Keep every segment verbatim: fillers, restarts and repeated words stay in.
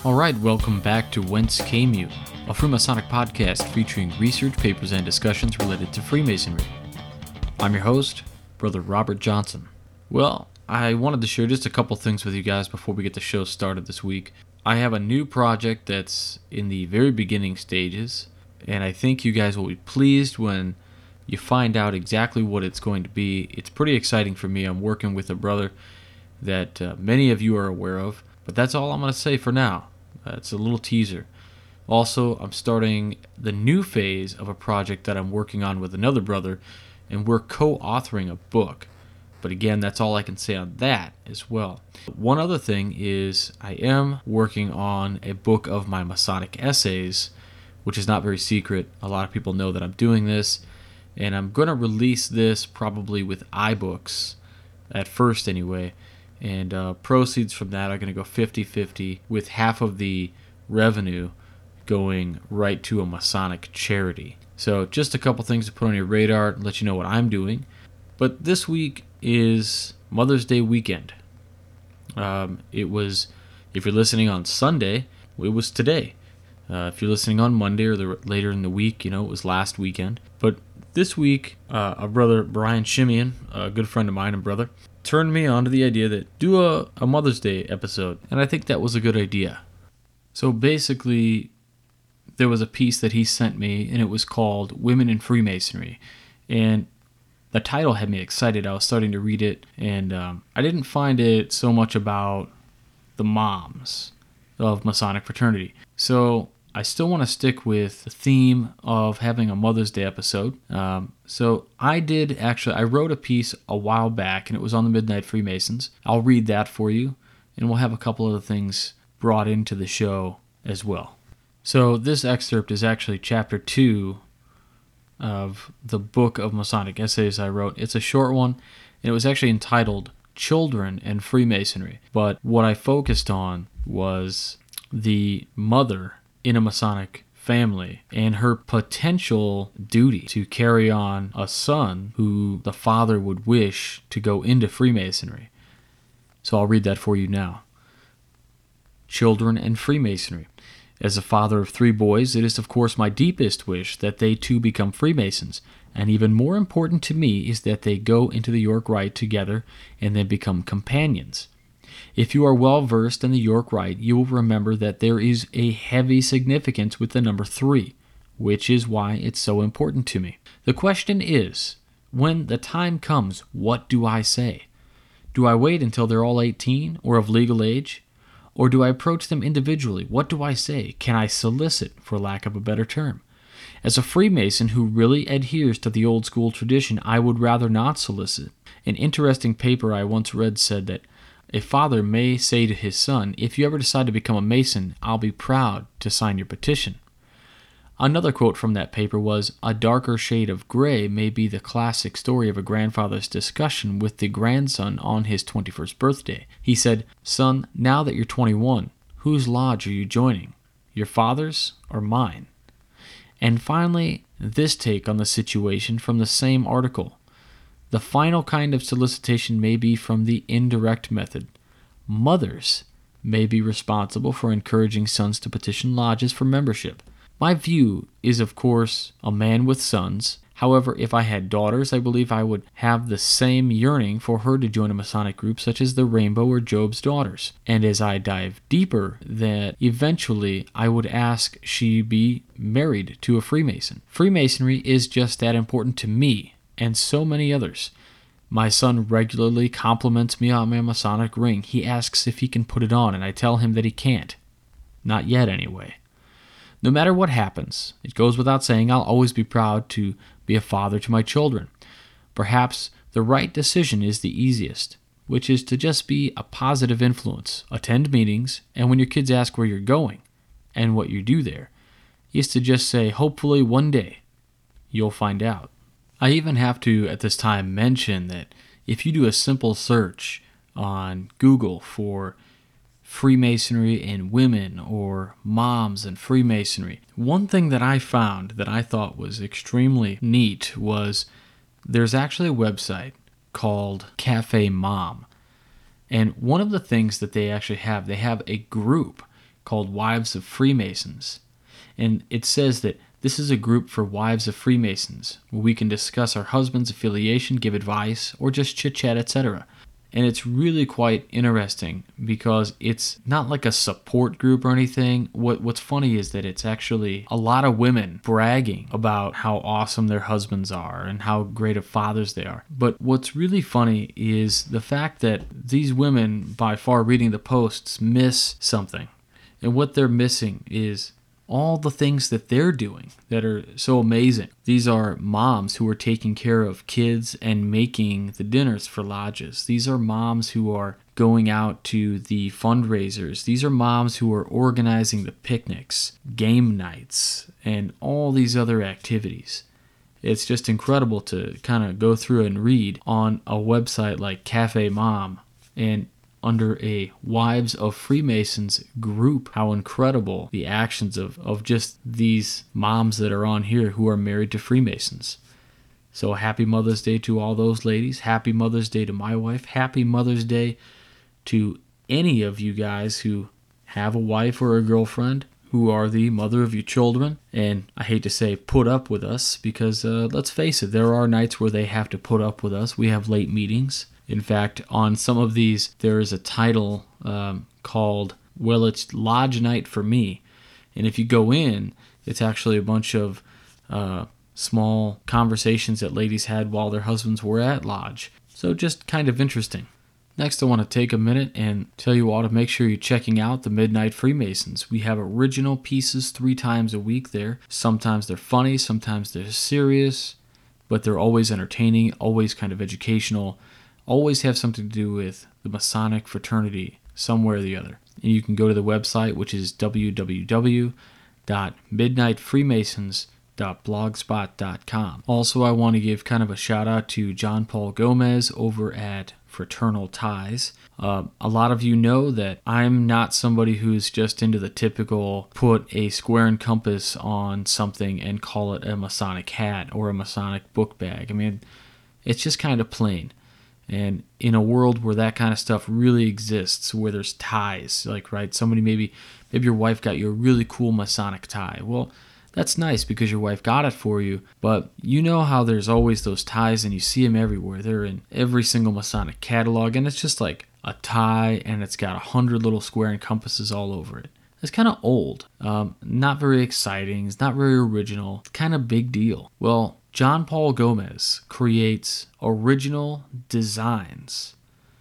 Alright, welcome back to Whence Came You, a Freemasonic podcast featuring research papers and discussions related to Freemasonry. I'm your host, Brother Robert Johnson. Well, I wanted to share just a couple things with you guys before we get the show started this week. I have a new project that's in the very beginning stages, and I think you guys will be pleased when you find out exactly what it's going to be. It's pretty exciting for me. I'm working with a brother that uh, many of you are aware of, but that's all I'm going to say for now. Uh, it's a little teaser. Also, I'm starting the new phase of a project that I'm working on with another brother, and we're co-authoring a book. But again, that's all I can say on that as well. One other thing is I am working on a book of my Masonic essays, which is not very secret. A lot of people know that I'm doing this, and I'm going to release this probably with iBooks, at first anyway. And uh, proceeds from that are going to go fifty-fifty, with half of the revenue going right to a Masonic charity. So just a couple things to put on your radar and let you know what I'm doing. But this week is Mother's Day weekend. Um, it was, if you're listening on Sunday, it was today. Uh, if you're listening on Monday or the, later in the week, you know, it was last weekend. But this week, uh, a brother, Brian Shimian, a good friend of mine and brother, turned me on to the idea that do a, a Mother's Day episode, and I think that was a good idea. So basically, there was a piece that he sent me, and it was called Women in Freemasonry, and the title had me excited. I was starting to read it, and um, I didn't find it so much about the moms of Masonic fraternity. So I still want to stick with the theme of having a Mother's Day episode. Um, so I did actually, I wrote a piece a while back, and it was on the Midnight Freemasons. I'll read that for you, and we'll have a couple other things brought into the show as well. So this excerpt is actually chapter two of the book of Masonic essays I wrote. It's a short one, and it was actually entitled Children and Freemasonry. But what I focused on was the mother in a Masonic family and her potential duty to carry on a son who the father would wish to go into Freemasonry. So I'll read that for you now. Children and Freemasonry. As a father of three boys, it is of course my deepest wish that they too become Freemasons, and even more important to me is that they go into the York Rite together and then become companions. If you are well versed in the York Rite, you will remember that there is a heavy significance with the number three, which is why it's so important to me. The question is, when the time comes, what do I say? Do I wait until they're all eighteen or of legal age? Or do I approach them individually? What do I say? Can I solicit, for lack of a better term? As a Freemason who really adheres to the old school tradition, I would rather not solicit. An interesting paper I once read said that a father may say to his son, if you ever decide to become a Mason, I'll be proud to sign your petition. Another quote from that paper was, a darker shade of gray may be the classic story of a grandfather's discussion with the grandson on his twenty-first birthday. He said, son, now that you're twenty-one, whose lodge are you joining? Your father's or mine? And finally, this take on the situation from the same article. The final kind of solicitation may be from the indirect method. Mothers may be responsible for encouraging sons to petition lodges for membership. My view is, of course, a man with sons. However, if I had daughters, I believe I would have the same yearning for her to join a Masonic group such as the Rainbow or Job's Daughters. And as I dive deeper, that eventually I would ask she be married to a Freemason. Freemasonry is just that important to me and so many others. My son regularly compliments me on my Masonic ring. He asks if he can put it on, and I tell him that he can't. Not yet, anyway. No matter what happens, it goes without saying I'll always be proud to be a father to my children. Perhaps the right decision is the easiest, which is to just be a positive influence, attend meetings, and when your kids ask where you're going and what you do there, is to just say, hopefully one day you'll find out. I even have to, at this time, mention that if you do a simple search on Google for Freemasonry and women or moms and Freemasonry, one thing that I found that I thought was extremely neat was there's actually a website called Cafe Mom. And one of the things that they actually have, they have a group called Wives of Freemasons. And it says that this is a group for wives of Freemasons, where we can discuss our husband's affiliation, give advice, or just chit-chat, et cetera. And it's really quite interesting because it's not like a support group or anything. What What's funny is that it's actually a lot of women bragging about how awesome their husbands are and how great of fathers they are. But what's really funny is the fact that these women, by far reading the posts, miss something. And what they're missing is all the things that they're doing that are so amazing. These are moms who are taking care of kids and making the dinners for lodges. These are moms who are going out to the fundraisers. These are moms who are organizing the picnics, game nights, and all these other activities. It's just incredible to kind of go through and read on a website like Cafe Mom and under a Wives of Freemasons group, how incredible the actions of, of just these moms that are on here who are married to Freemasons. So happy Mother's Day to all those ladies. Happy Mother's Day to my wife. Happy Mother's Day to any of you guys who have a wife or a girlfriend who are the mother of your children. And I hate to say put up with us because uh, let's face it, there are nights where they have to put up with us. We have late meetings. In fact, on some of these, there is a title um, called, well, it's Lodge Night for Me. And if you go in, it's actually a bunch of uh, small conversations that ladies had while their husbands were at Lodge. So just kind of interesting. Next, I want to take a minute and tell you all to make sure you're checking out the Midnight Freemasons. We have original pieces three times a week there. Sometimes they're funny, sometimes they're serious, but they're always entertaining, always kind of educational. Always have something to do with the Masonic fraternity, somewhere or the other. And you can go to the website, which is w w w dot midnight freemasons dot blogspot dot com. Also, I want to give kind of a shout out to John Paul Gomez over at Fraternal Ties. Uh, a lot of you know that I'm not somebody who's just into the typical put a square and compass on something and call it a Masonic hat or a Masonic book bag. I mean, it's just kind of plain. And in a world where that kind of stuff really exists, where there's ties, like, right, somebody maybe, maybe your wife got you a really cool Masonic tie. Well, that's nice because your wife got it for you, but you know how there's always those ties and you see them everywhere. They're in every single Masonic catalog, and it's just like a tie and it's got a hundred little square and compasses all over it. It's kind of old, um, not very exciting, it's not very original, it's kind of big deal. Well, John Paul Gomez creates original designs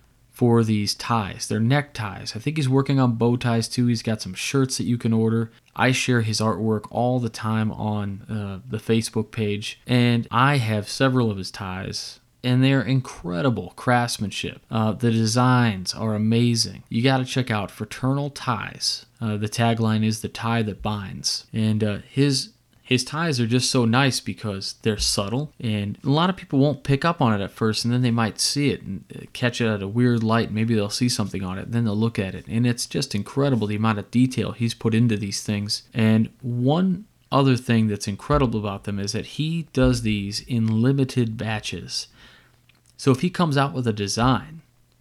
for these ties. They're neckties. I think he's working on bow ties too. He's got some shirts that you can order. I share his artwork all the time on uh, the Facebook page, and I have several of his ties, and they're incredible craftsmanship. Uh, the designs are amazing. You got to check out Fraternal Ties. Uh, the tagline is "The Tie That Binds," and uh, his His ties are just so nice because they're subtle, and a lot of people won't pick up on it at first, and then they might see it and catch it at a weird light. Maybe they'll see something on it, and then they'll look at it, and it's just incredible the amount of detail he's put into these things. And one other thing that's incredible about them is that he does these in limited batches. So if he comes out with a design,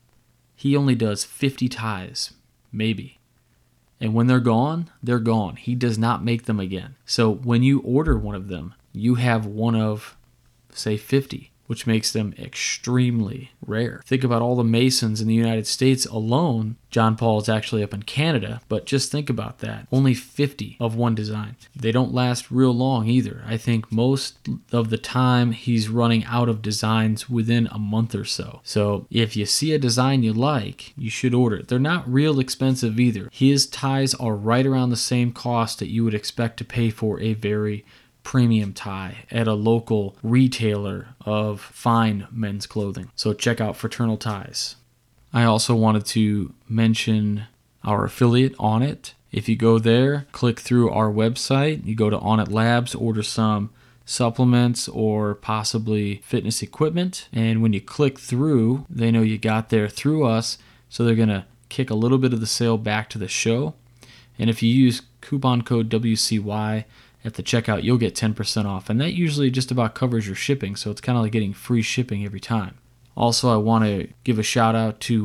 he only does fifty ties, maybe. And when they're gone, they're gone. He does not make them again. So when you order one of them, you have one of, say, fifty, which makes them extremely rare. Think about all the Masons in the United States alone. John Paul is actually up in Canada, but just think about that. Only fifty of one design. They don't last real long either. I think most of the time he's running out of designs within a month or so. So if you see a design you like, you should order it. They're not real expensive either. His ties are right around the same cost that you would expect to pay for a very premium tie at a local retailer of fine men's clothing. So check out Fraternal Ties. I also wanted to mention our affiliate, Onnit. If you go there, click through our website, you go to Onnit Labs, order some supplements or possibly fitness equipment, and when you click through, they know you got there through us, so they're going to kick a little bit of the sale back to the show. And if you use coupon code W C Y at the checkout, you'll get ten percent off, and that usually just about covers your shipping, so it's kind of like getting free shipping every time. Also, I want to give a shout out to uh,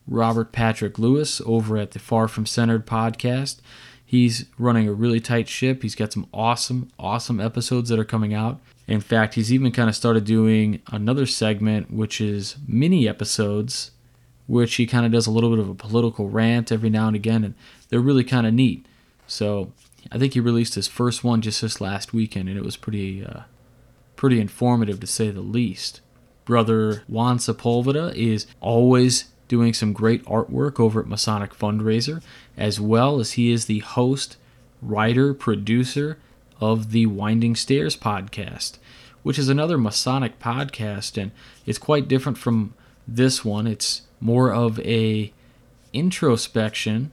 Robert Patrick Lewis over at the Far From Centered podcast. He's running a really tight ship. He's got some awesome, awesome episodes that are coming out. In fact, he's even kind of started doing another segment, which is mini episodes, which he kind of does a little bit of a political rant every now and again, and they're really kind of neat. So I think he released his first one just this last weekend, and it was pretty uh, pretty informative to say the least. Brother Juan Sepulveda is always doing some great artwork over at Masonic Fundraiser, as well as he is the host, writer, producer of the Winding Stairs podcast, which is another Masonic podcast, and it's quite different from this one. It's more of a introspection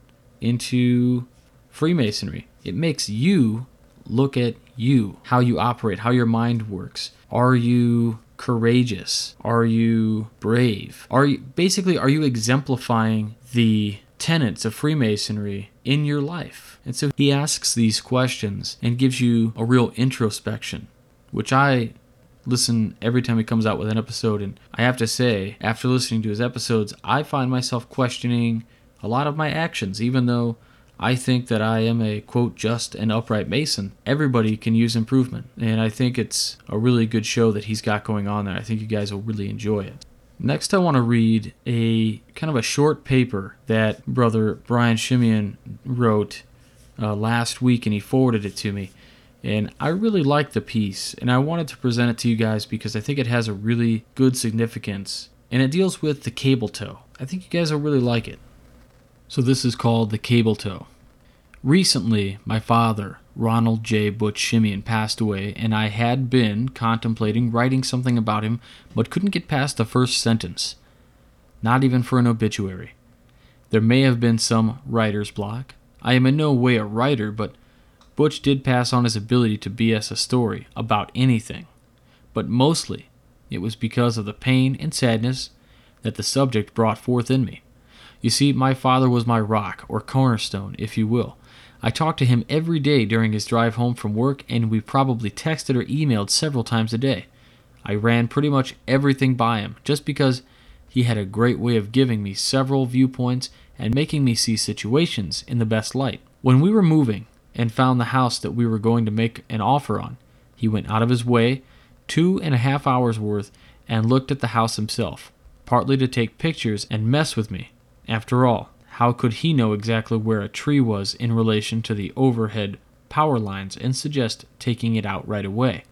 into Freemasonry. It makes you look at you, how you operate, how your mind works. Are you courageous? Are you brave? Are you basically are you exemplifying the tenets of Freemasonry in your life? And so he asks these questions and gives you a real introspection, which I listen every time he comes out with an episode, and I have to say, after listening to his episodes, I find myself questioning a lot of my actions, even though I think that I am a, quote, just and upright Mason. Everybody can use improvement, and I think it's a really good show that he's got going on there. I think you guys will really enjoy it. Next, I want to read a kind of a short paper that Brother Brian Shimeon wrote uh, last week, and he forwarded it to me. And I really like the piece, and I wanted to present it to you guys because I think it has a really good significance, and it deals with the cable tow. I think you guys will really like it. So this is called The Cable Tow. Recently, my father, Ronald J. Butch Shimeon, passed away, and I had been contemplating writing something about him, but couldn't get past the first sentence. Not even for an obituary. There may have been some writer's block. I am in no way a writer, but Butch did pass on his ability to B S a story about anything. But mostly, it was because of the pain and sadness that the subject brought forth in me. You see, my father was my rock, or cornerstone, if you will. I talked to him every day during his drive home from work, and we probably texted or emailed several times a day. I ran pretty much everything by him, just because he had a great way of giving me several viewpoints and making me see situations in the best light. When we were moving and found the house that we were going to make an offer on, he went out of his way, two and a half hours worth, and looked at the house himself, partly to take pictures and mess with me. After all, how could he know exactly where a tree was in relation to the overhead power lines and suggest taking it out right away?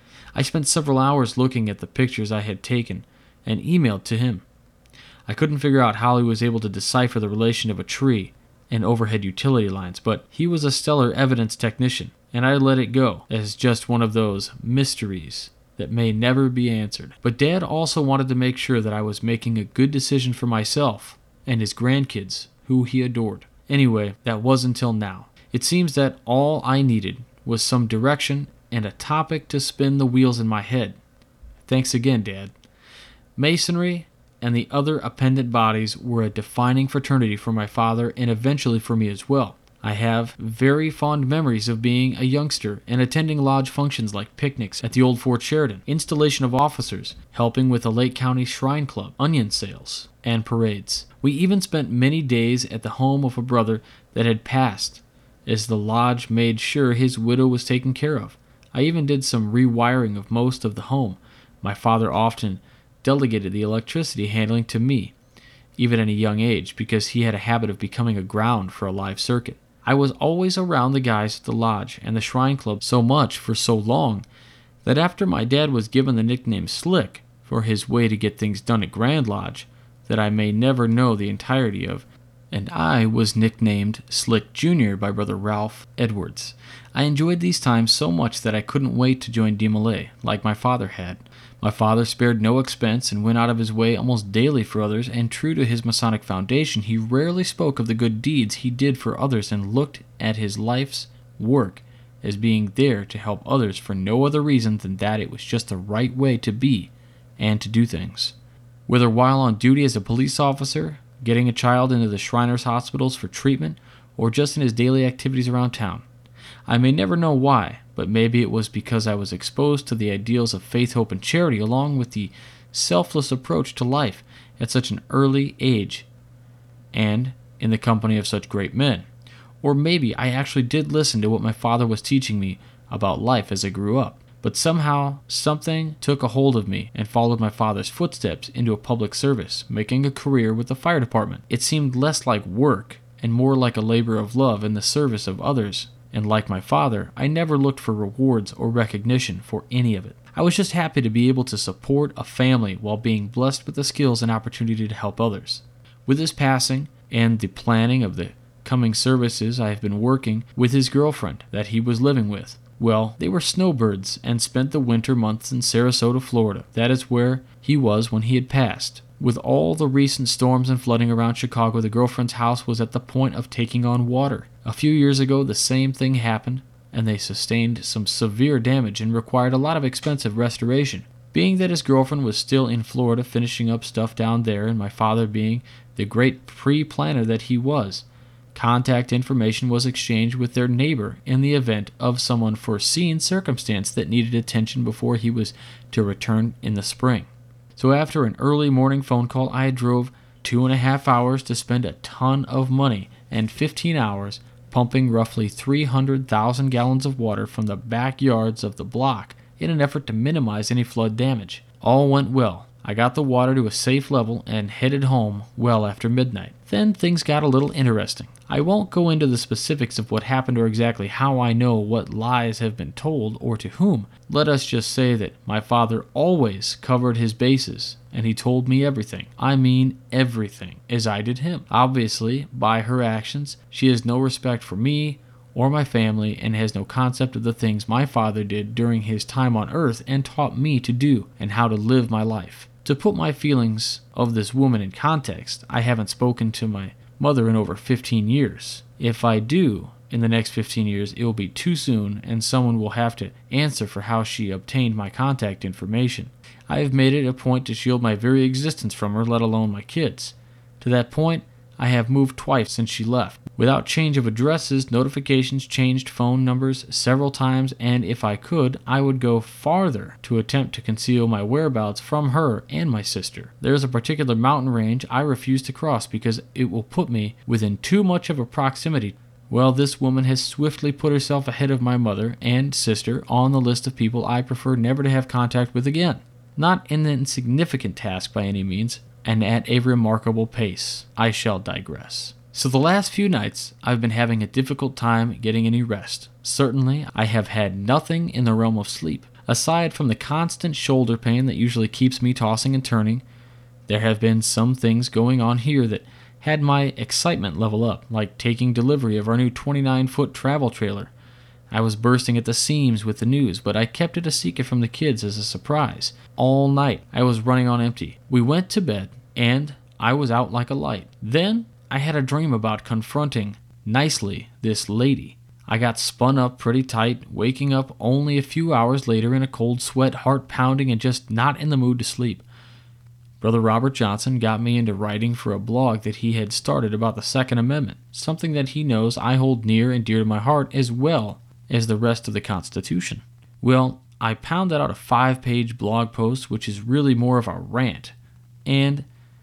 I spent several hours looking at the pictures I had taken and emailed to him. I couldn't figure out how he was able to decipher the relation of a tree and overhead utility lines, but he was a stellar evidence technician, and I let it go as just one of those mysteries that may never be answered. But Dad also wanted to make sure that I was making a good decision for myself and his grandkids, who he adored. Anyway, that was until now. It seems that all I needed was some direction and a topic to spin the wheels in my head. Thanks again, Dad. Masonry and the other appendant bodies were a defining fraternity for my father and eventually for me as well. I have very fond memories of being a youngster and attending lodge functions like picnics at the old Fort Sheridan, installation of officers, helping with the Lake County Shrine Club, onion sales, and parades. We even spent many days at the home of a brother that had passed, as the lodge made sure his widow was taken care of. I even did some rewiring of most of the home. My father often delegated the electricity handling to me, even at a young age, because he had a habit of becoming a ground for a live circuit. I was always around the guys at the lodge and the Shrine Club so much for so long that after my dad was given the nickname Slick for his way to get things done at Grand Lodge that I may never know the entirety of, and I was nicknamed Slick Junior by Brother Ralph Edwards. I enjoyed these times so much that I couldn't wait to join D M L A, like my father had. My father spared no expense and went out of his way almost daily for others, and true to his Masonic foundation, he rarely spoke of the good deeds he did for others and looked at his life's work as being there to help others for no other reason than that it was just the right way to be and to do things. Whether while on duty as a police officer, getting a child into the Shriners hospitals for treatment, or just in his daily activities around town. I may never know why, but maybe it was because I was exposed to the ideals of faith, hope, and charity along with the selfless approach to life at such an early age and in the company of such great men. Or maybe I actually did listen to what my father was teaching me about life as I grew up. But somehow, something took a hold of me and followed my father's footsteps into a public service, making a career with the fire department. It seemed less like work and more like a labor of love in the service of others. And like my father, I never looked for rewards or recognition for any of it. I was just happy to be able to support a family while being blessed with the skills and opportunity to help others. With his passing and the planning of the coming services, I have been working with his girlfriend that he was living with. Well, they were snowbirds and spent the winter months in Sarasota, Florida. That is where he was when he had passed. With all the recent storms and flooding around Chicago, the girlfriend's house was at the point of taking on water. A few years ago, the same thing happened, and they sustained some severe damage and required a lot of expensive restoration. Being that his girlfriend was still in Florida finishing up stuff down there, and my father being the great pre-planner that he was, contact information was exchanged with their neighbor in the event of some unforeseen circumstance that needed attention before he was to return in the spring. So after an early morning phone call, I drove two and a half hours to spend a ton of money and fifteen hours pumping roughly three hundred thousand gallons of water from the backyards of the block in an effort to minimize any flood damage. All went well. I got the water to a safe level and headed home well after midnight. Then things got a little interesting. I won't go into the specifics of what happened or exactly how I know what lies have been told or to whom. Let us just say that my father always covered his bases, and he told me everything. I mean everything, as I did him. Obviously, by her actions, she has no respect for me or my family and has no concept of the things my father did during his time on earth and taught me to do and how to live my life. To put my feelings of this woman in context, I haven't spoken to my mother in over fifteen years. If I do, in the next fifteen years, it will be too soon and someone will have to answer for how she obtained my contact information. I have made it a point to shield my very existence from her, let alone my kids. To that point, I have moved twice since she left. Without change of addresses, notifications changed phone numbers several times, and if I could, I would go farther to attempt to conceal my whereabouts from her and my sister. There is a particular mountain range I refuse to cross because it will put me within too much of a proximity. Well, this woman has swiftly put herself ahead of my mother and sister on the list of people I prefer never to have contact with again. Not an insignificant task by any means, and at a remarkable pace. I shall digress. So the last few nights, I've been having a difficult time getting any rest. Certainly, I have had nothing in the realm of sleep. Aside from the constant shoulder pain that usually keeps me tossing and turning, there have been some things going on here that had my excitement level up, like taking delivery of our new twenty-nine foot travel trailer. I was bursting at the seams with the news, but I kept it a secret from the kids as a surprise. All night, I was running on empty. We went to bed, and I was out like a light. Then, I had a dream about confronting, nicely, this lady. I got spun up pretty tight, waking up only a few hours later in a cold sweat, heart pounding, and just not in the mood to sleep. Brother Robert Johnson got me into writing for a blog that he had started about the Second Amendment, something that he knows I hold near and dear to my heart as well as the rest of the Constitution. Well, I pounded out a five-page blog post, which is really more of a rant, and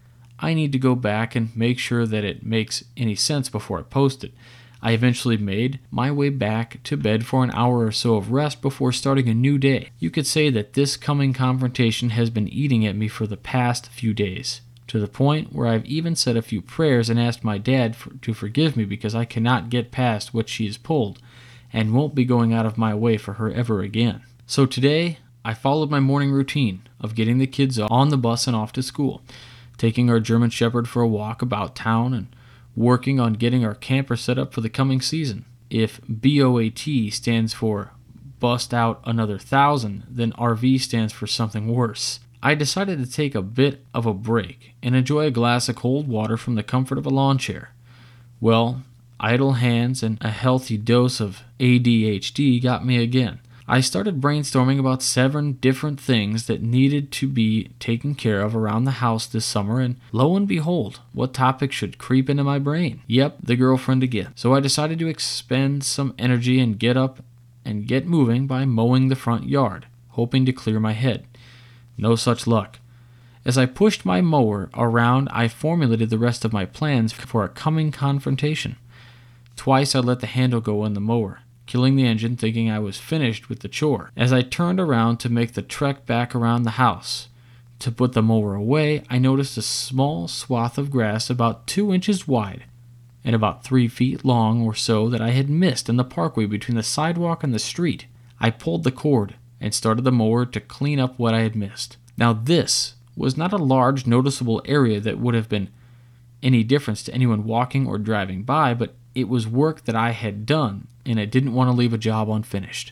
I need to go back and make sure that it makes any sense before I post it. I eventually made my way back to bed for an hour or so of rest before starting a new day. You could say that this coming confrontation has been eating at me for the past few days, to the point where I've even said a few prayers and asked my dad for, to forgive me because I cannot get past what she has pulled, and won't be going out of my way for her ever again. So today, I followed my morning routine of getting the kids on the bus and off to school, taking our German Shepherd for a walk about town, and working on getting our camper set up for the coming season. If B O A T stands for bust out another thousand, then R V stands for something worse. I decided to take a bit of a break and enjoy a glass of cold water from the comfort of a lawn chair. Well, idle hands and a healthy dose of A D H D got me again. I started brainstorming about seven different things that needed to be taken care of around the house this summer, and lo and behold, what topic should creep into my brain? Yep, the girlfriend again. So I decided to expend some energy and get up and get moving by mowing the front yard, hoping to clear my head. No such luck. As I pushed my mower around, I formulated the rest of my plans for a coming confrontation. Twice I let the handle go on the mower, killing the engine, thinking I was finished with the chore. As I turned around to make the trek back around the house to put the mower away, I noticed a small swath of grass about two inches wide and about three feet long or so that I had missed in the parkway between the sidewalk and the street. I pulled the cord and started the mower to clean up what I had missed. Now this was not a large, noticeable area that would have been any difference to anyone walking or driving by, but it was work that I had done, and I didn't want to leave a job unfinished.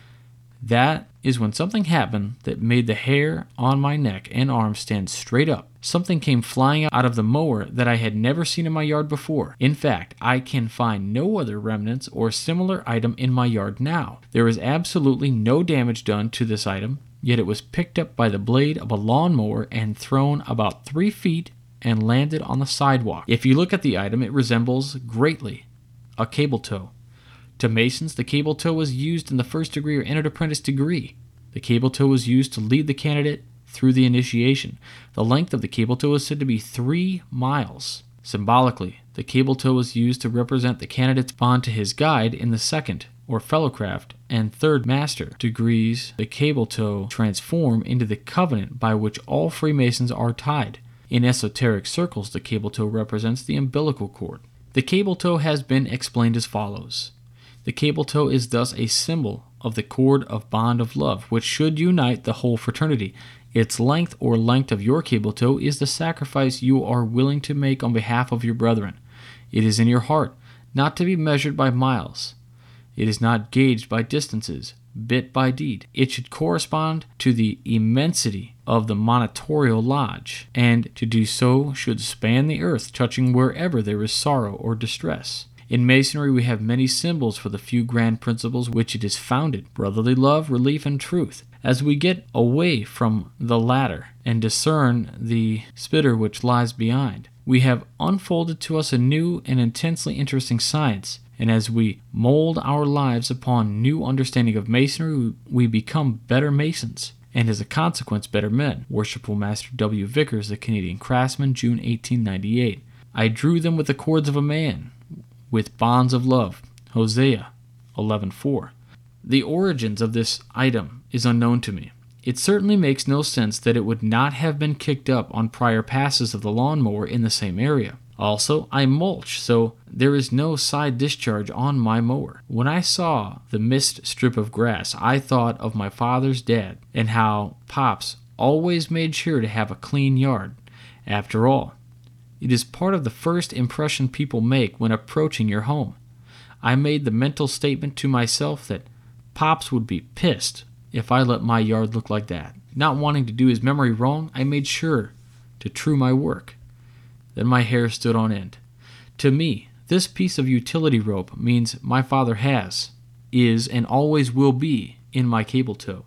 That is when something happened that made the hair on my neck and arms stand straight up. Something came flying out of the mower that I had never seen in my yard before. In fact, I can find no other remnants or similar item in my yard now. There is absolutely no damage done to this item, yet it was picked up by the blade of a lawnmower and thrown about three feet and landed on the sidewalk. If you look at the item, it resembles greatly a cable tow. To masons, the cable tow was used in the first degree or entered apprentice degree. The cable tow was used to lead the candidate through the initiation. The length of the cable tow is said to be three miles. Symbolically, the cable tow was used to represent the candidate's bond to his guide in the second or fellowcraft and third master degrees. The cable tow transform into the covenant by which all Freemasons are tied. In esoteric circles, the cable tow represents the umbilical cord. The cable tow has been explained as follows. The cable tow is thus a symbol of the cord of bond of love, which should unite the whole fraternity. Its length or length of your cable tow is the sacrifice you are willing to make on behalf of your brethren. It is in your heart, not to be measured by miles. It is not gauged by distances, bit by deed. It should correspond to the immensity of the monitorial lodge, and to do so should span the earth, touching wherever there is sorrow or distress. In Masonry, we have many symbols for the few grand principles which it is founded: brotherly love, relief, and truth. As we get away from the latter and discern the spitter which lies behind, we have unfolded to us a new and intensely interesting science. And as we mold our lives upon new understanding of Masonry, we become better Masons, and as a consequence, better men. Worshipful Master W. Vickers, the Canadian craftsman, June eighteen ninety-eight. I drew them with the cords of a man, with bonds of love. Hosea eleven four. The origins of this item is unknown to me. It certainly makes no sense that it would not have been kicked up on prior passes of the lawnmower in the same area. Also, I mulch, so there is no side discharge on my mower. When I saw the missed strip of grass, I thought of my father's dad and how Pops always made sure to have a clean yard. After all, it is part of the first impression people make when approaching your home. I made the mental statement to myself that Pops would be pissed if I let my yard look like that. Not wanting to do his memory wrong, I made sure to true my work. Then my hair stood on end. To me, this piece of utility rope means my father has, is, and always will be in my cable tow.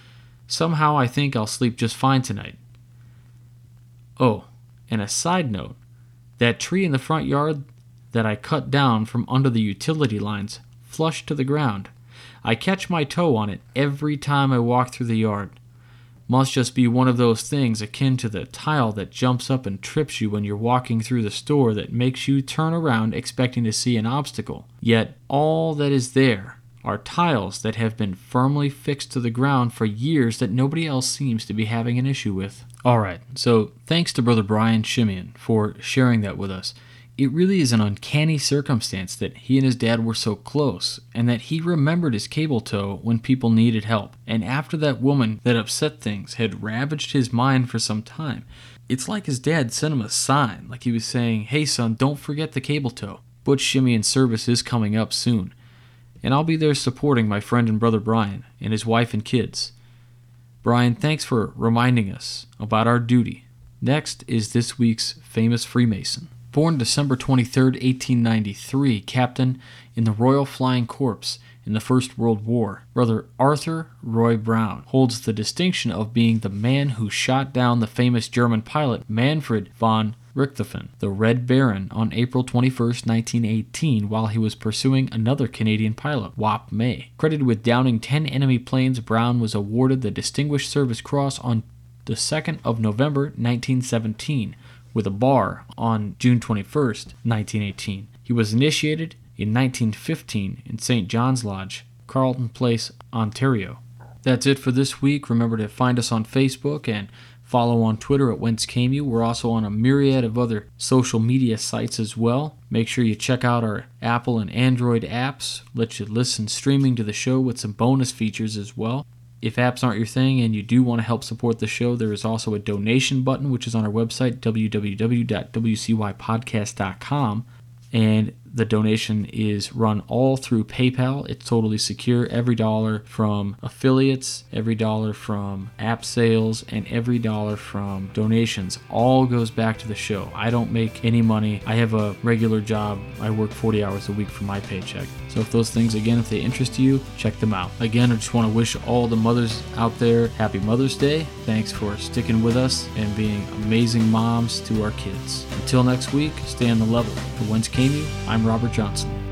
Somehow I think I'll sleep just fine tonight. Oh, and a side note, that tree in the front yard that I cut down from under the utility lines, flush to the ground. I catch my toe on it every time I walk through the yard. Must just be one of those things akin to the tile that jumps up and trips you when you're walking through the store that makes you turn around expecting to see an obstacle. Yet all that is there are tiles that have been firmly fixed to the ground for years that nobody else seems to be having an issue with. Alright, so thanks to Brother Brian Shimeon for sharing that with us. It really is an uncanny circumstance that he and his dad were so close, and that he remembered his cable tow when people needed help. And after that woman that upset things had ravaged his mind for some time, it's like his dad sent him a sign, like he was saying, "Hey son, don't forget the cable tow." Butch Shimeon's service is coming up soon, and I'll be there supporting my friend and brother Brian and his wife and kids. Brian, thanks for reminding us about our duty. Next is this week's famous Freemason. Born December twenty-third, eighteen ninety-three, captain in the Royal Flying Corps in the First World War, Brother Arthur Roy Brown holds the distinction of being the man who shot down the famous German pilot Manfred von Richthofen, the Red Baron, on April twenty-first, nineteen eighteen, while he was pursuing another Canadian pilot, Wap May. Credited with downing ten enemy planes, Brown was awarded the Distinguished Service Cross on the second of November, nineteen seventeen, with a bar on June twenty-first, nineteen eighteen. He was initiated in nineteen fifteen in Saint John's Lodge, Carleton Place, Ontario. That's it for this week. Remember to find us on Facebook and follow on Twitter at Whence Came You. We're also on a myriad of other social media sites as well. Make sure you check out our Apple and Android apps. Let you listen streaming to the show with some bonus features as well. If apps aren't your thing and you do want to help support the show, there is also a donation button, which is on our website, w w w dot w c y podcast dot com. And the donation is run all through PayPal. It's totally secure. Every dollar from affiliates, every dollar from app sales, and every dollar from donations all goes back to the show. I don't make any money. I have a regular job. I work forty hours a week for my paycheck. So if those things, again, if they interest you, check them out. Again, I just want to wish all the mothers out there happy Mother's Day. Thanks for sticking with us and being amazing moms to our kids. Until next week, stay on the level. For Whence Came You, I'm Robert Johnson.